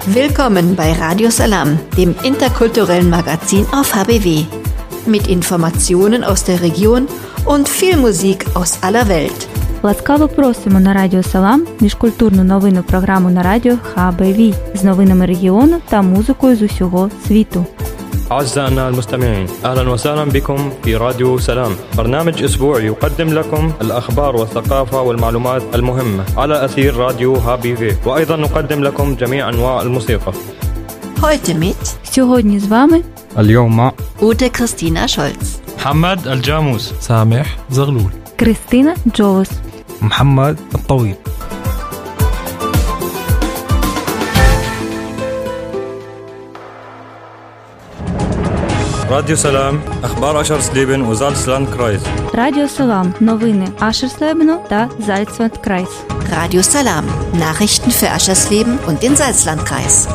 Willkommen bei Radio Salam, dem interkulturellen Magazin auf HBW. Mit Informationen aus der Region und viel Musik aus aller Welt. Ласкаво просимо на Радіо Салам, міжкультурну новинну програму на радіо ХБВ з новинами регіону та музикою з усього світу. أعزائنا المستمعين، أهلا وسهلا بكم في راديو سلام، برنامج أسبوعي يقدم لكم الأخبار والثقافة والمعلومات المهمة على أثير راديو HBW، وأيضا نقدم لكم جميع أنواع الموسيقى. Heute mit Сьогодні з вами اليوم Ute Christina Scholz, محمد الجاموس، سامح زغلول، Кристина Джолос. محمد الطويل. راديو سلام، أخبار أشرسليبن وزالسلاندكرايز. Радіо Салам. Новини Ашерслебену та Зальцвальдкрайс. Radio Salam, Nachrichten für Aschersleben und den Salzlandkreis.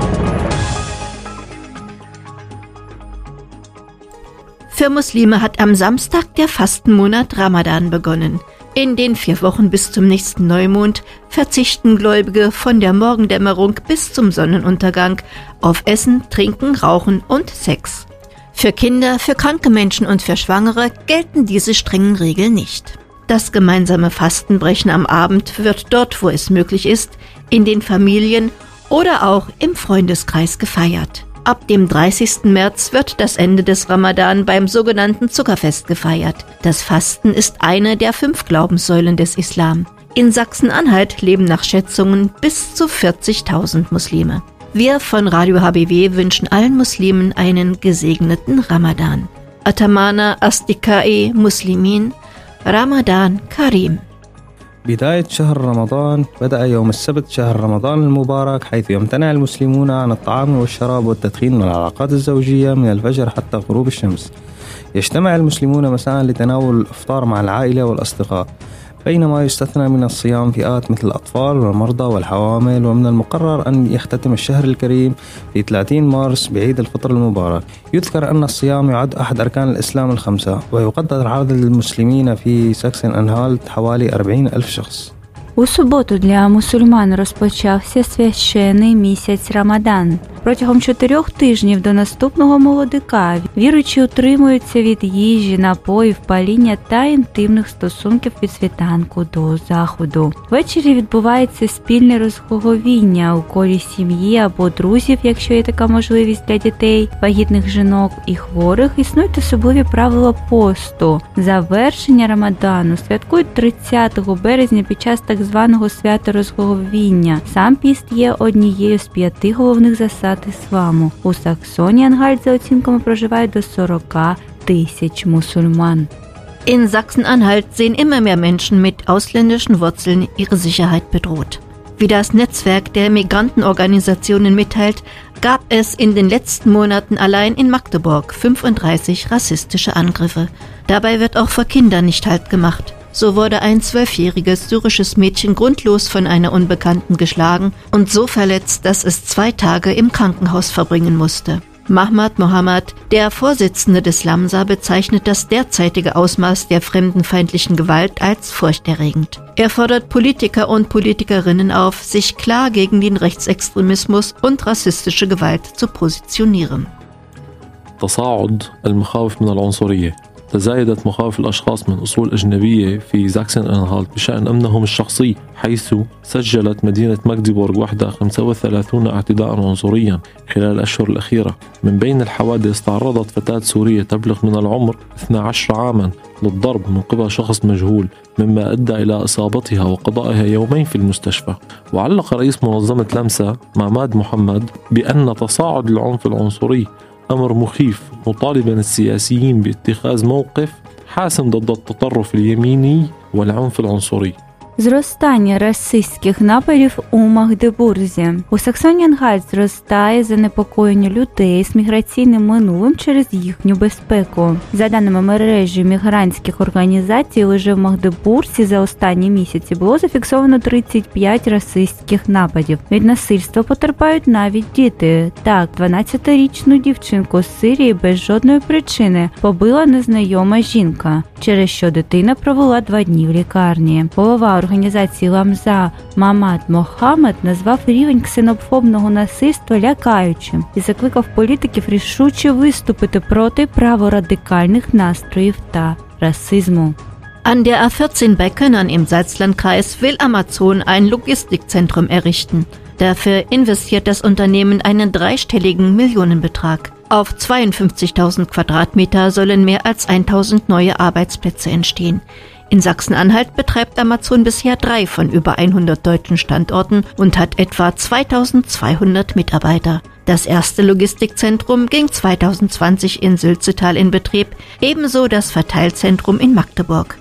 Für Muslime hat am Samstag der Fastenmonat Ramadan begonnen. In den 4 Wochen bis zum nächsten Neumond verzichten Gläubige von der Morgendämmerung bis zum Sonnenuntergang auf Essen, Trinken, Rauchen und Sex. Für Kinder, für kranke Menschen und für Schwangere gelten diese strengen Regeln nicht. Das gemeinsame Fastenbrechen am Abend wird dort, wo es möglich ist, in den Familien oder auch im Freundeskreis gefeiert. Ab dem 30. März wird das Ende des Ramadan beim sogenannten Zuckerfest gefeiert. Das Fasten ist eine der 5 Glaubenssäulen des Islam. In Sachsen-Anhalt leben nach Schätzungen bis zu 40.000 Muslime. Wir von Radio HBW wünschen allen Muslimen einen gesegneten Ramadan. Atamana Asdiqai Muslimin, Ramadan Karim. بداية شهر رمضان بدأ يوم السبت شهر رمضان المبارك، حيث يمتنع المسلمون عن الطعام والشراب والتدخين والعلاقات الزوجية من الفجر حتى غروب الشمس. يجتمع المسلمون مساء لتناول الإفطار مع العائلة والأصدقاء، بينما يستثنى من الصيام فئات مثل الأطفال والمرضى والحوامل. ومن المقرر أن يختتم الشهر الكريم في 30 مارس بعيد الفطر المبارك. يذكر أن الصيام يعد أحد أركان الإسلام ال5، ويقدر عدد المسلمين في ساكسن أنهالت حوالي 40,000 شخص. У суботу для мусульман розпочався священний місяць Рамадан. Протягом 4 тижнів до наступного молодика віруючі утримуються від їжі, напоїв, паління та інтимних стосунків від світанку до заходу. Ввечері відбувається спільне розговіння у колі сім'ї або друзів, якщо є така можливість для дітей, вагітних жінок і хворих. Існують особливі правила посту. Завершення Рамадану святкують 30 березня під час так званого свята розговіння. Сам піст є однією з 5 головних засад ісламу. У Саксонії-Анхальт за оцінками проживають до 40,000 Musulman. In Sachsen-Anhalt sehen immer mehr Menschen mit ausländischen Wurzeln ihre Sicherheit bedroht. Wie das Netzwerk der Migrantenorganisationen mitteilt, gab es in den letzten Monaten allein in Magdeburg 35 rassistische Angriffe. Dabei wird auch vor Kindern nicht Halt gemacht. So wurde ein 12-jähriges syrisches Mädchen grundlos von einer Unbekannten geschlagen und so verletzt, dass es 2 Tage im Krankenhaus verbringen musste. Mahmad Mohammed, der Vorsitzende des Lamsa, bezeichnet das derzeitige Ausmaß der fremdenfeindlichen Gewalt als furchterregend. Er fordert Politiker und Politikerinnen auf, sich klar gegen den Rechtsextremismus und rassistische Gewalt zu positionieren. تصاعد المخاوف من العنصرية. تزايدت مخاوف الأشخاص من أصول أجنبية في ساكسن أنهالت بشأن أمنهم الشخصي، حيث سجلت مدينة ماغديبورغ وحدها 35 اعتداء عنصريا خلال الأشهر الأخيرة. من بين الحوادث تعرضت فتاة سورية تبلغ من العمر 12 عاما للضرب من قبل شخص مجهول، مما أدى إلى إصابتها وقضائها يومين في المستشفى. وعلق رئيس منظمة لمسا محمد محمد بأن تصاعد العنف العنصري أمر مخيف، مطالبا السياسيين باتخاذ موقف حاسم ضد التطرف اليميني والعنف العنصري. Зростання расистських нападів у Магдебурзі. У Саксонії-Анхальт зростає занепокоєння людей з міграційним минулим через їхню безпеку. За даними мережі мігрантських організацій, лише в Магдебурзі за останні місяці було зафіксовано 35 расистських нападів. Від насильства потерпають навіть діти. Так, 12-річну дівчинку з Сирії без жодної причини побила незнайома жінка, через що дитина провела 2 дні в лікарні. Голова організації Ламза Мамад Мохаммед назвав рівень ксенофобного насильства лякаючим і закликав політиків рішуче виступити проти праворадикальних настроїв та расизmu. An der A14 bei Könnern im Salzlandkreis will Amazon ein Logistikzentrum errichten. Dafür investiert das Unternehmen einen dreistelligen Millionenbetrag. Auf 52.000 Quadratmeter sollen mehr als 1.000 neue Arbeitsplätze entstehen. In Sachsen-Anhalt betreibt Amazon bisher 3 von über 100 deutschen Standorten und hat etwa 2.200 Mitarbeiter. Das erste Logistikzentrum ging 2020 in Sülzetal in Betrieb, ebenso das Verteilzentrum in Magdeburg.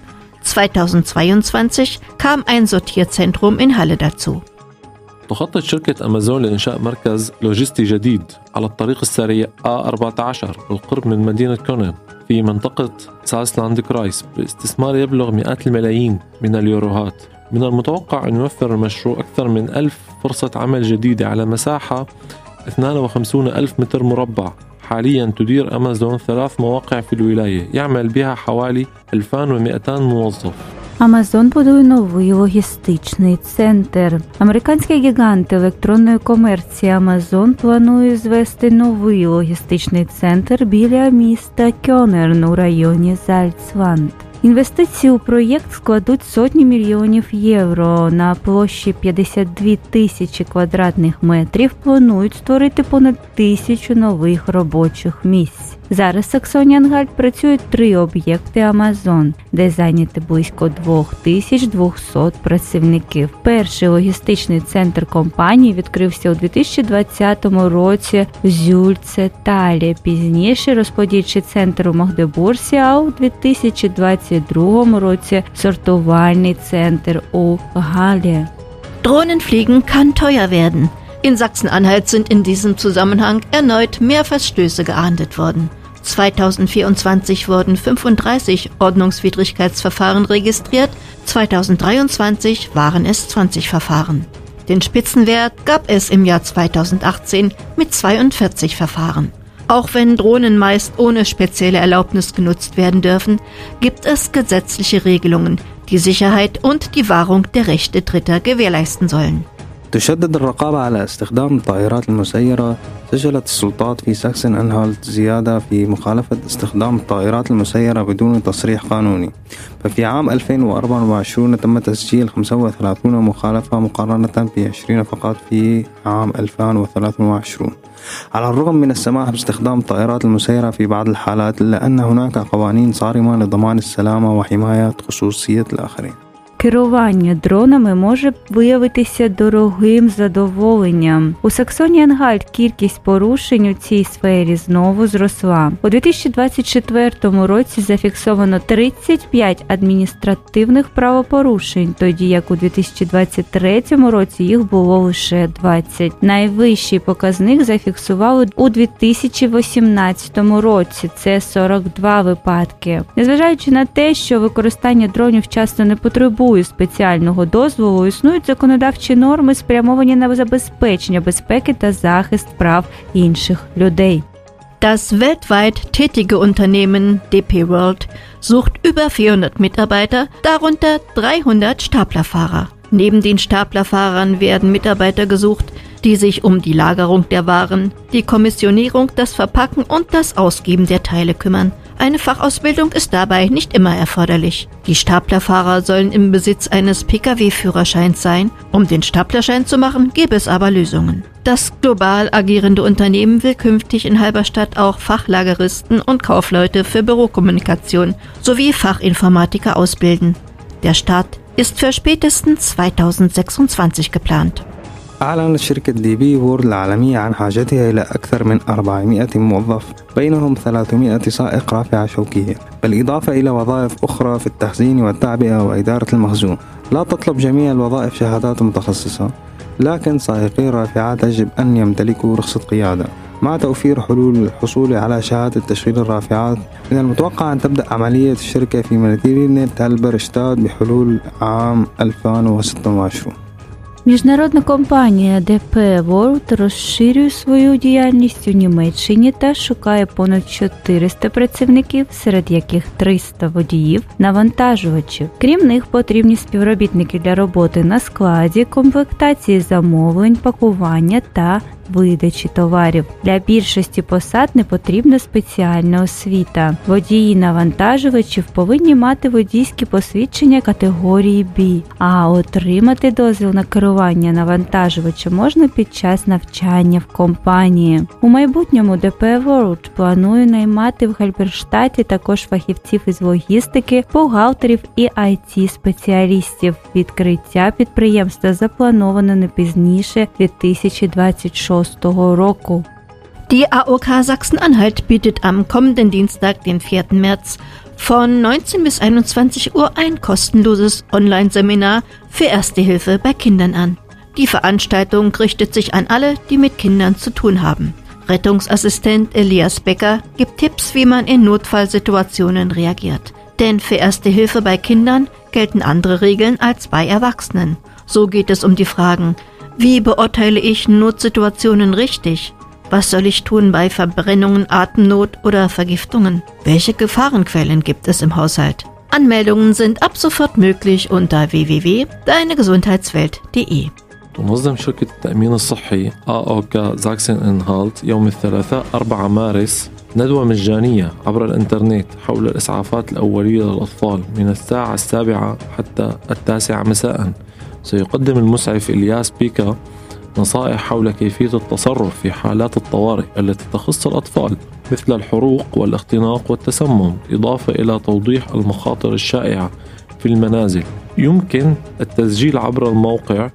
2022 kam ein Sortierzentrum in Halle dazu. تخطط شركة أمازون لإنشاء مركز لوجستي جديد على الطريق السريع A14 بالقرب من مدينة كونن في منطقة سالسلاند كرايس باستثمار يبلغ مئات الملايين من اليوروهات. من المتوقع أن يوفر المشروع أكثر من 1000 فرصة عمل جديدة على مساحة 52,000 متر مربع. حاليا تدير أمازون 3 مواقع في الولاية يعمل بها حوالي 2200 موظف. Амазон будує новий логістичний центр. Американський гігант електронної комерції Амазон планує звести новий логістичний центр біля міста Кьонерн у районі Зальцланд. Інвестиції у проєкт складуть сотні мільйонів євро. На площі 52 тисячі квадратних метрів планують створити понад 1000 нових робочих місць. Зараз в Саксоні-Ангальт працюють 3 об'єкти Амазон, де зайняті близько 2200 працівників. Перший логістичний центр компанії відкрився у 2020 році в Зюльцеталі. Пізніше розподільчий центр у Магдебурзі, а у 2022 році сортувальний центр у Галлі. Drohnenfliegen kann teuer werden. In Sachsen-Anhalt sind in diesem Zusammenhang erneut mehr Verstöße geahndet worden. 2024 wurden 35 Ordnungswidrigkeitsverfahren registriert, 2023 waren es 20 Verfahren. Den Spitzenwert gab es im Jahr 2018 mit 42 Verfahren. Auch wenn Drohnen meist ohne spezielle Erlaubnis genutzt werden dürfen, gibt es gesetzliche Regelungen, die Sicherheit und die Wahrung der Rechte Dritter gewährleisten sollen. تشدد الرقابة على استخدام الطائرات المسيرة. سجلت السلطات في ساكسن أنهالت زيادة في مخالفة استخدام الطائرات المسيرة بدون تصريح قانوني. ففي عام 2024 تم تسجيل 35 مخالفة مقارنة ب 20 فقط في عام 2023. على الرغم من السماح باستخدام الطائرات المسيرة في بعض الحالات، إلا أن هناك قوانين صارمة لضمان السلامة وحماية خصوصية الآخرين. Керування дронами може виявитися дорогим задоволенням. У Саксоні-Ангальт кількість порушень у цій сфері знову зросла. У 2024 році зафіксовано 35 адміністративних правопорушень, тоді як у 2023 році їх було лише 20. Найвищий показник зафіксували у 2018 році – це 42 випадки. Незважаючи на те, що використання дронів часто не потребує спеціального дозволу, існують законодавчі норми, спрямовані на забезпечення безпеки та захист прав інших людей. Das weltweit tätige Unternehmen DP World sucht über 400 Mitarbeiter, darunter 300 Staplerfahrer. Neben den Staplerfahrern werden Mitarbeiter gesucht, die sich um die Lagerung der Waren, die Kommissionierung, das Verpacken und das Ausgeben der Teile kümmern. Eine Fachausbildung ist dabei nicht immer erforderlich. Die Staplerfahrer sollen im Besitz eines Pkw-Führerscheins sein. Um den Staplerschein zu machen, gäbe es aber Lösungen. Das global agierende Unternehmen will künftig in Halberstadt auch Fachlageristen und Kaufleute für Bürokommunikation sowie Fachinformatiker ausbilden. Der Start ist für spätestens 2026 geplant. أعلنت شركة دي بي وورد العالمية عن حاجتها إلى أكثر من 400 موظف، بينهم 300 سائق رافعة شوكية، بالإضافة إلى وظائف أخرى في التخزين والتعبئة وإدارة المخزون. لا تطلب جميع الوظائف شهادات متخصصة، لكن سائقي الرافعات يجب أن يمتلكوا رخصة قيادة. مع توفير حلول الحصول على شهادة تشغيل الرافعات، من المتوقع أن تبدأ عملية الشركة في مدينة هالبرشتاد بحلول عام 2026. Міжнародна компанія DP World розширює свою діяльність у Німеччині та шукає понад 400 працівників, серед яких 300 водіїв, навантажувачів. Крім них, потрібні співробітники для роботи на складі, комплектації замовлень, пакування та видачі товарів. Для більшості посад не потрібна спеціальна освіта. Водії навантажувачів повинні мати водійські посвідчення категорії B, а отримати дозвіл на керування навантажувачем можна під час навчання в компанії. У майбутньому DP World планує наймати в Гальберштаті також фахівців із логістики, бухгалтерів і IT-спеціалістів. Відкриття підприємства заплановано не пізніше 2026 року. Die AOK Sachsen-Anhalt bietet am kommenden Dienstag, den 4. März, von 19 bis 21 Uhr ein kostenloses Online-Seminar für Erste Hilfe bei Kindern an. Die Veranstaltung richtet sich an alle, die mit Kindern zu tun haben. Rettungsassistent Elias Becker gibt Tipps, wie man in Notfallsituationen reagiert. Denn für Erste Hilfe bei Kindern gelten andere Regeln als bei Erwachsenen. So geht es um die Fragen: Wie beurteile ich Notsituationen richtig? Was soll ich tun bei Verbrennungen, Atemnot oder Vergiftungen? Welche Gefahrenquellen gibt es im Haushalt? Anmeldungen sind ab sofort möglich unter www.deinegesundheitswelt.de. تنظم شركة التأمين الصحي AOK Sachsen-Anhalt يوم الثلاثاء 4 مارس ندوة مجانية عبر الإنترنت حول الإسعافات الأولية للأطفال من الساعة 7 حتى 9 مساء. سيقدم المسعف إلياس بيكا نصائح حول كيفية التصرف في حالات الطوارئ التي تخص الأطفال مثل الحروق والاختناق والتسمم، إضافة إلى توضيح المخاطر الشائعة في المنازل. يمكن التسجيل عبر الموقع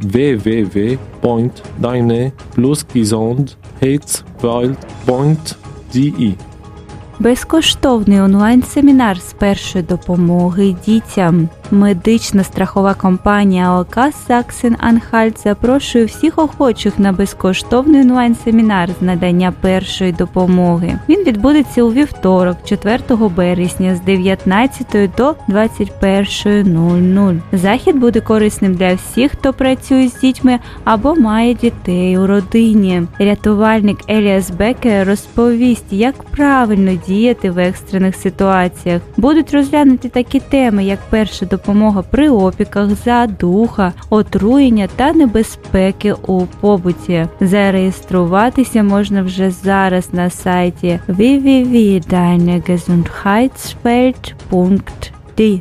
www.deinepluskizond.de. Безкоштовний онлайн-семінар з першої допомоги дітям. Медична страхова компанія АОК Sachsen-Anhalt запрошує всіх охочих на безкоштовний онлайн-семінар з надання першої допомоги. Він відбудеться у вівторок, 4 березня з 19 до 21:00. Захід буде корисним для всіх, хто працює з дітьми або має дітей у родині. Рятувальник Еліас Бекер розповість, як правильно діяти в екстрених ситуаціях. Будуть розглянуті такі теми, як перша допомога при опіках, задуха, отруєння та небезпеки у побуті. Зареєструватися можна вже зараз на сайті www.deinegesundheitswelt.de.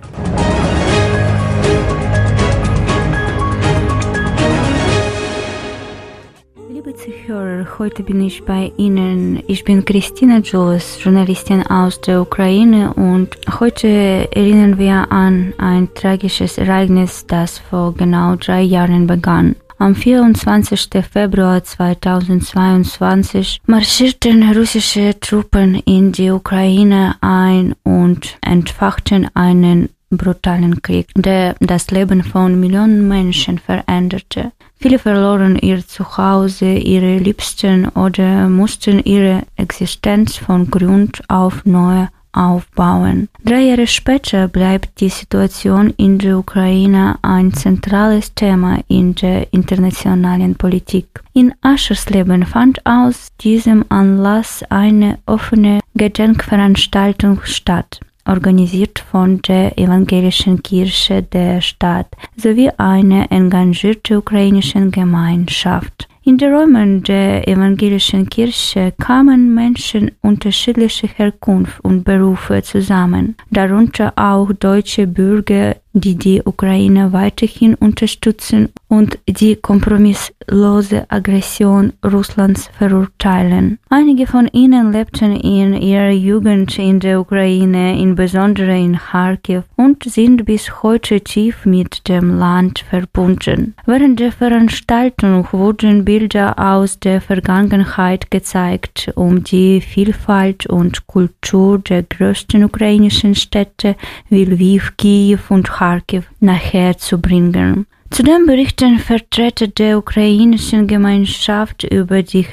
Heute bin ich bei Ihnen. Ich bin Christina Jules, Journalistin aus der Ukraine, und heute erinnern wir an ein tragisches Ereignis, das vor genau 3 Jahren begann. Am 24. Februar 2022 marschierten russische Truppen in die Ukraine ein und entfachten einen brutalen Krieg, der das Leben von Millionen Menschen veränderte. Viele verloren ihr Zuhause, ihre Liebsten oder mussten ihre Existenz von Grund auf neu aufbauen. 3 Jahre später bleibt die Situation in der Ukraine ein zentrales Thema in der internationalen Politik. In Aschersleben fand aus diesem Anlass eine offene Gedenkveranstaltung statt, organisiert von der Evangelischen Kirche der Stadt sowie einer engagierten ukrainischen Gemeinschaft. In den Räumen der Evangelischen Kirche kamen Menschen unterschiedlicher Herkunft und Berufe zusammen, darunter auch deutsche Bürger, die die Ukraine weiterhin unterstützen und die kompromisslose Aggression Russlands verurteilen. Einige von ihnen lebten in ihrer Jugend in der Ukraine, insbesondere in Kharkiv, und sind bis heute tief mit dem Land verbunden. Während der Veranstaltung wurden Bilder aus der Vergangenheit gezeigt, um die Vielfalt und Kultur der größten ukrainischen Städte wie Lviv, Kiew und Kharkiv nachher zu bringen. Zudem berichten Vertreter der ukrainischen Gemeinschaft über die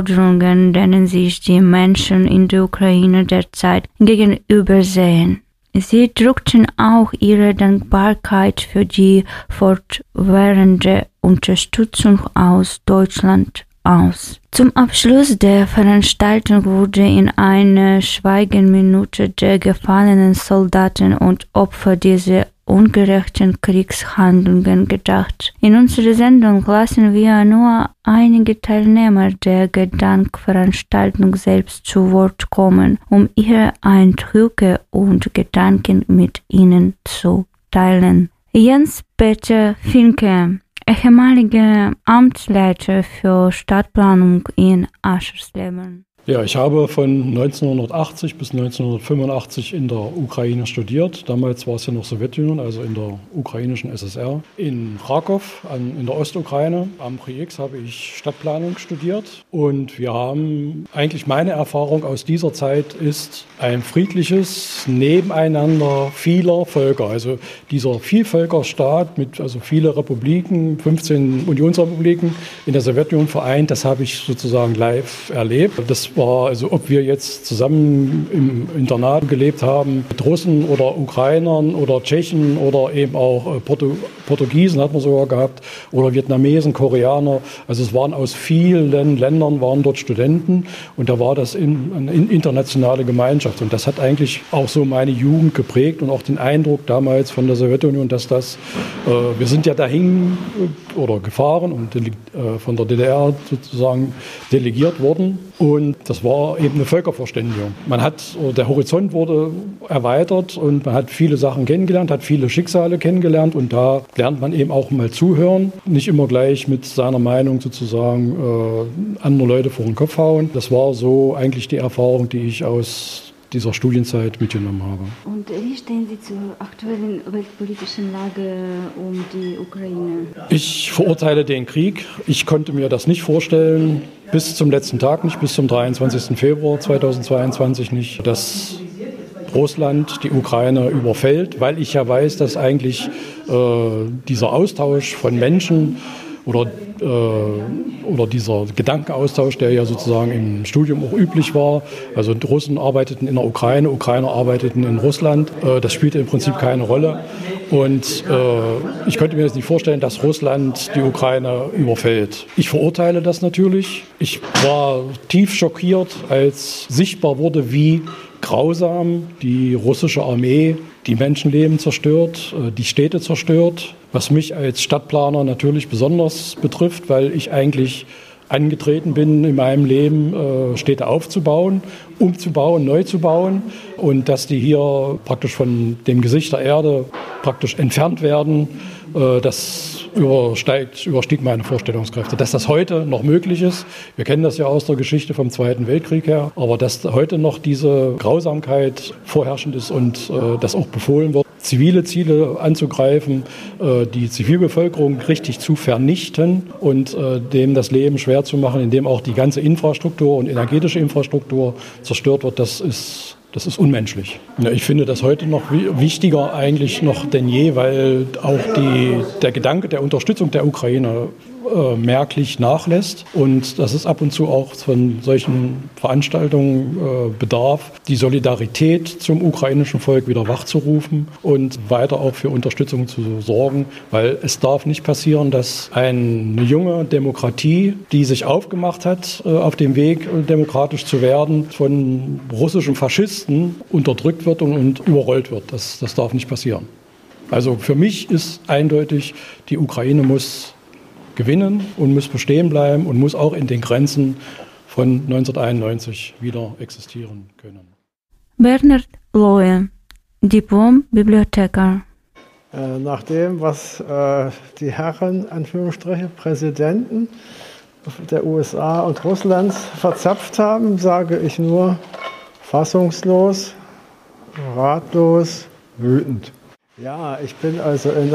Herausforderungen, denen sich die Menschen in der Ukraine derzeit gegenübersehen. Sie drückten auch ihre Dankbarkeit für die fortwährende Unterstützung aus Deutschland aus. Zum Abschluss der Veranstaltung wurde in einer Schweigeminute der gefallenen Soldaten und Opfer dieser ungerechten Kriegshandlungen gedacht. In unserer Sendung lassen wir nur einige Teilnehmer der Gedenkveranstaltung selbst zu Wort kommen, um ihre Eindrücke und Gedanken mit Ihnen zu teilen. Jens-Peter Finke, ehemaliger Amtsleiter für Stadtplanung in Aschersleben. Ja, ich habe von 1980 bis 1985 in der Ukraine studiert. Damals war es ja noch Sowjetunion, also in der ukrainischen SSR. In Krakow, in der Ostukraine, am Prix habe ich Stadtplanung studiert. Und wir haben, eigentlich meine Erfahrung aus dieser Zeit ist ein friedliches Nebeneinander vieler Völker. Also dieser Vielvölkerstaat mit also viele Republiken, 15 Unionsrepubliken in der Sowjetunion vereint, das habe ich sozusagen live erlebt. Das war, also ob wir jetzt zusammen im Internat gelebt haben, mit Russen oder Ukrainern oder Tschechen oder eben auch Portugiesen hat man sogar gehabt oder Vietnamesen, Koreaner. Also es waren aus vielen Ländern waren dort Studenten und da war das eine internationale Gemeinschaft. Und das hat eigentlich auch so meine Jugend geprägt und auch den Eindruck damals von der Sowjetunion, dass das, wir sind ja dahin oder gefahren und von der DDR sozusagen delegiert worden. Und das war eben eine Völkerverständigung. Der Horizont wurde erweitert und man hat viele Sachen kennengelernt, hat viele Schicksale kennengelernt und da lernt man eben auch mal zuhören, nicht immer gleich mit seiner Meinung sozusagen andere Leute vor den Kopf hauen. Das war so eigentlich die Erfahrung, die ich aus dieser Studienzeit mitgenommen habe. Und wie stehen Sie zur aktuellen weltpolitischen Lage um die Ukraine? Ich verurteile den Krieg. Ich konnte mir das nicht vorstellen, bis zum letzten Tag nicht, bis zum 23. Februar 2022 nicht, dass Russland die Ukraine überfällt, weil ich ja weiß, dass eigentlich dieser Austausch von Menschen oder dieser Gedankenaustausch, der ja sozusagen im Studium auch üblich war. Also die Russen arbeiteten in der Ukraine, Ukrainer arbeiteten in Russland. Das spielte im Prinzip keine Rolle. Und ich könnte mir jetzt nicht vorstellen, dass Russland die Ukraine überfällt. Ich verurteile das natürlich. Ich war tief schockiert, als sichtbar wurde, wie grausam die russische Armee die Menschenleben zerstört, die Städte zerstört, was mich als Stadtplaner natürlich besonders betrifft, weil ich eigentlich angetreten bin, in meinem Leben Städte aufzubauen, umzubauen, neu zu bauen und dass die hier praktisch von dem Gesicht der Erde praktisch entfernt werden, das überstieg meine Vorstellungskräfte. Dass das heute noch möglich ist, wir kennen das ja aus der Geschichte vom Zweiten Weltkrieg her, aber dass heute noch diese Grausamkeit vorherrschend ist und das auch befohlen wird, zivile Ziele anzugreifen, die Zivilbevölkerung richtig zu vernichten und dem das Leben schwer zu machen, indem auch die ganze Infrastruktur und energetische Infrastruktur zerstört wird, das ist unmenschlich. Ja, ich finde das heute noch wichtiger eigentlich noch denn je, weil auch der Gedanke der Unterstützung der Ukraine merklich nachlässt und dass es ab und zu auch von solchen Veranstaltungen bedarf, die Solidarität zum ukrainischen Volk wieder wachzurufen und weiter auch für Unterstützung zu sorgen, weil es darf nicht passieren, dass eine junge Demokratie, die sich aufgemacht hat, auf dem Weg demokratisch zu werden, von russischen Faschisten unterdrückt wird und überrollt wird. Das darf nicht passieren. Also für mich ist eindeutig, die Ukraine muss gewinnen und muss bestehen bleiben und muss auch in den Grenzen von 1991 wieder existieren können. Bernhard Lohe, Diplom-Bibliothekar. Nach dem, was die Herren, Anführungsstriche, Präsidenten der USA und Russlands verzapft haben, sage ich nur fassungslos, ratlos, wütend. Ja, ich bin also in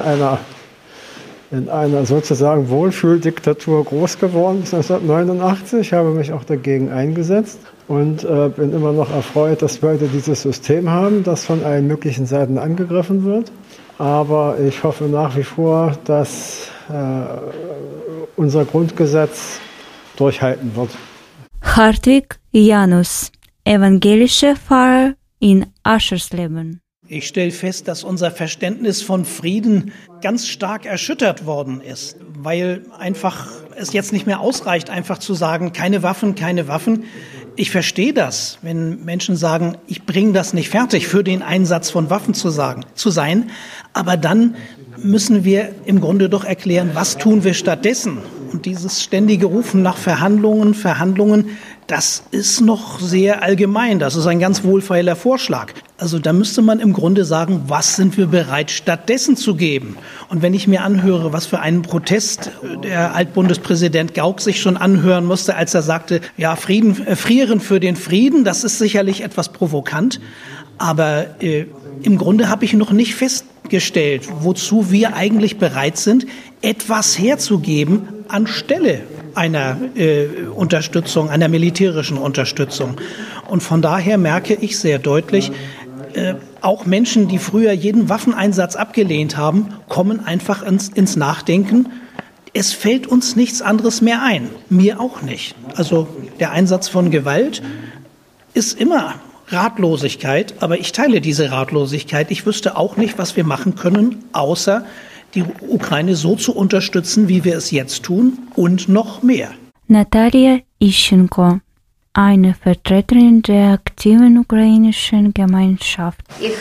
einer sozusagen Wohlfühldiktatur groß geworden bis 1989, habe mich auch dagegen eingesetzt und bin immer noch erfreut, dass wir heute dieses System haben, das von allen möglichen Seiten angegriffen wird. Aber ich hoffe nach wie vor, dass unser Grundgesetz durchhalten wird. Hartwig Janus, evangelischer Pfarrer in Aschersleben. Ich stelle fest, dass unser Verständnis von Frieden ganz stark erschüttert worden ist, weil einfach es jetzt nicht mehr ausreicht, einfach zu sagen, keine Waffen, keine Waffen. Ich verstehe das, wenn Menschen sagen, ich bringe das nicht fertig, für den Einsatz von Waffen zu sein. Aber dann müssen wir im Grunde doch erklären, was tun wir stattdessen? Und dieses ständige Rufen nach Verhandlungen, das ist noch sehr allgemein. Das ist ein ganz wohlfeiler Vorschlag. Also da müsste man im Grunde sagen, was sind wir bereit stattdessen zu geben? Und wenn ich mir anhöre, was für einen Protest der Altbundespräsident Gauck sich schon anhören musste, als er sagte, ja, frieren für den Frieden, das ist sicherlich etwas provokant. Aber im Grunde habe ich noch nicht festgestellt, wozu wir eigentlich bereit sind, etwas herzugeben anstelle einer Unterstützung, einer militärischen Unterstützung. Und von daher merke ich sehr deutlich, auch Menschen, die früher jeden Waffeneinsatz abgelehnt haben, kommen einfach ins Nachdenken. Es fällt uns nichts anderes mehr ein. Mir auch nicht. Also der Einsatz von Gewalt ist immer Ratlosigkeit, aber ich teile diese Ratlosigkeit. Ich wüsste auch nicht, was wir machen können, außer die Ukraine so zu unterstützen, wie wir es jetzt tun und noch mehr. Natalia Ischenko, eine Vertreterin der aktiven ukrainischen Gemeinschaft. Ich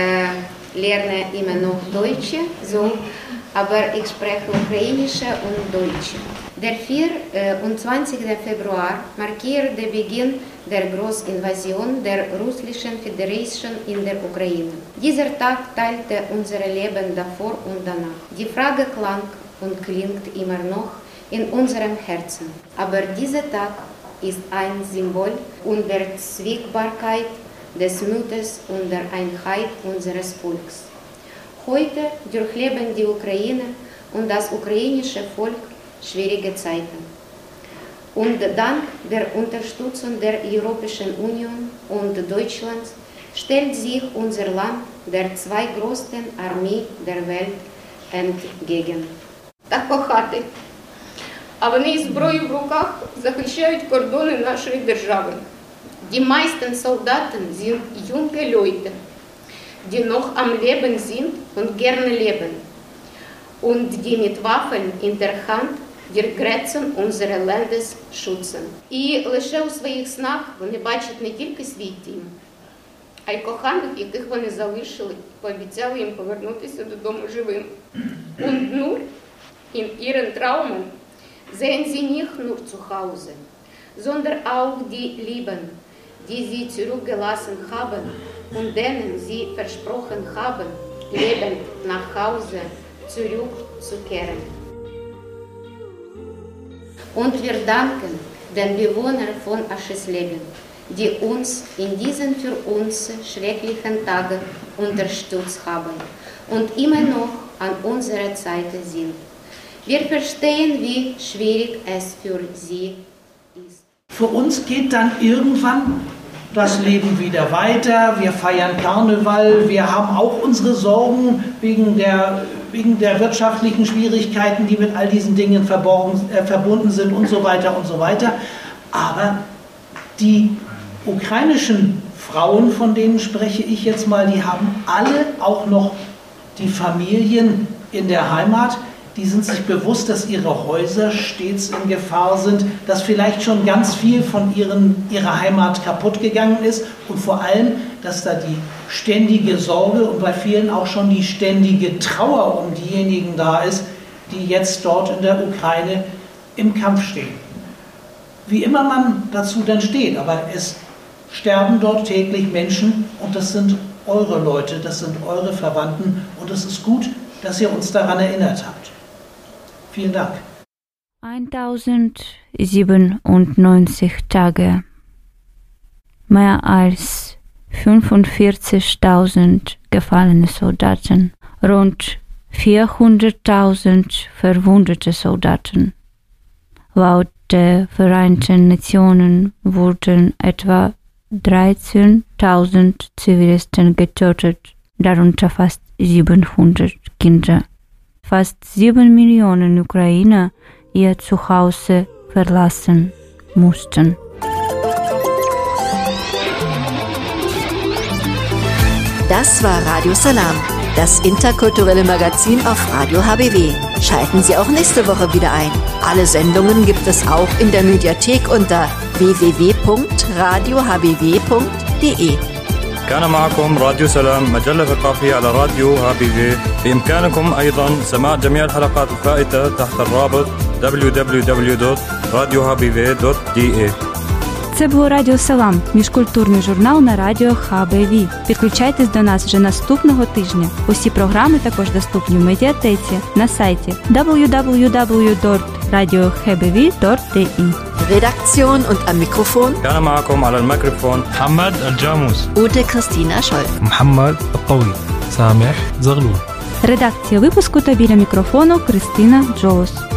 lerne immer noch Deutsch, aber ich spreche Ukrainische und Deutsch. Der 24. Februar markiert den Beginn der Großinvasion der Russischen Föderation in der Ukraine. Dieser Tag teilte unser Leben davor und danach. Die Frage klang und klingt immer noch in unserem Herzen. Aber dieser Tag ist ein Symbol Unbezwingbarkeit des Mutes und der Einheit unseres Volkes. Heute durchleben die Ukraine und das ukrainische Volk schwierige Zeiten. Und dank der Unterstützung der Europäischen Union und Deutschlands stellt sich unser Land der zweitgrößten Armee der Welt entgegen. Так кохати. А вони зброю в руках захищають кордони нашої держави. Die meisten Soldaten sind junge Leute, die noch am Leben sind und gerne leben und die mit Waffen in der Hand die Grenzen unseres Landes schützen. І лише у своїх снах вони бачать не тільки свій дім, а й коханих, яких вони залишили, пообіцяли їм повернутися додому живим. Und nur in ihren Traumen sehen sie nicht nur zu Hause, sondern auch die Lieben, die sie zurückgelassen haben und denen sie versprochen haben, lebend nach Hause zurückzukehren. Und wir danken den Bewohnern von Aschisleben, die uns in diesen für uns schrecklichen Tagen unterstützt haben und immer noch an unserer Seite sind. Wir verstehen, wie schwierig es für sie ist. Für uns geht dann irgendwann das Leben wieder weiter. Wir feiern Karneval. Wir haben auch unsere Sorgen wegen der wirtschaftlichen Schwierigkeiten, die mit all diesen Dingen verbunden sind und so weiter und so weiter. Aber die ukrainischen Frauen, von denen spreche ich jetzt mal, die haben alle auch noch die Familien in der Heimat. Die sind sich bewusst, dass ihre Häuser stets in Gefahr sind, dass vielleicht schon ganz viel von ihrer Heimat kaputt gegangen ist und vor allem, dass da die ständige Sorge und bei vielen auch schon die ständige Trauer um diejenigen da ist, die jetzt dort in der Ukraine im Kampf stehen. Wie immer man dazu dann steht, aber es sterben dort täglich Menschen und das sind eure Leute, das sind eure Verwandten und es ist gut, dass ihr uns daran erinnert habt. Vielen Dank. 1097 Tage. Mehr als 45.000 gefallene Soldaten. Rund 400.000 verwundete Soldaten. Laut der Vereinten Nationen wurden etwa 13.000 Zivilisten getötet, darunter fast 700 Kinder. Fast 7 Millionen Ukrainer ihr Zuhause verlassen mussten. Das war Radio Salam, das interkulturelle Magazin auf Radio HBW. Schalten Sie auch nächste Woche wieder ein. Alle Sendungen gibt es auch in der Mediathek unter www.radiohbw.de. كان معكم راديو سلام مجلة ثقافية على راديو HBW. بإمكانكم أيضا سماع جميع الحلقات الفائتة تحت الرابط www.radiohbw.de. Це було Радіо Салам, міжкультурний журнал на радіо ХБВ. Підключайтесь до нас вже наступного тижня. Усі програми також доступні в медіатеці на сайті www.radiohbw.de. Redaktion und am Mikrofon كان معكم على الميكروفون محمد الجاموس Ute Christina Scholl. محمد الطويل سامح زغلول. Редакція випуску та біля мікрофону Кристина Джоус.